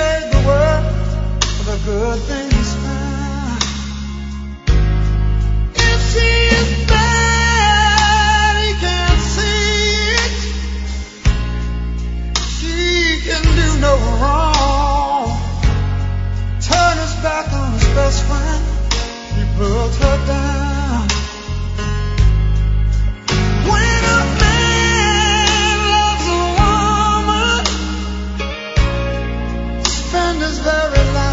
trade the world for the good things found. If she is bad, he can't see it. She can do no wrong. Turn his back on his best friend, he pulled her down. When a man loves a woman, spend his very life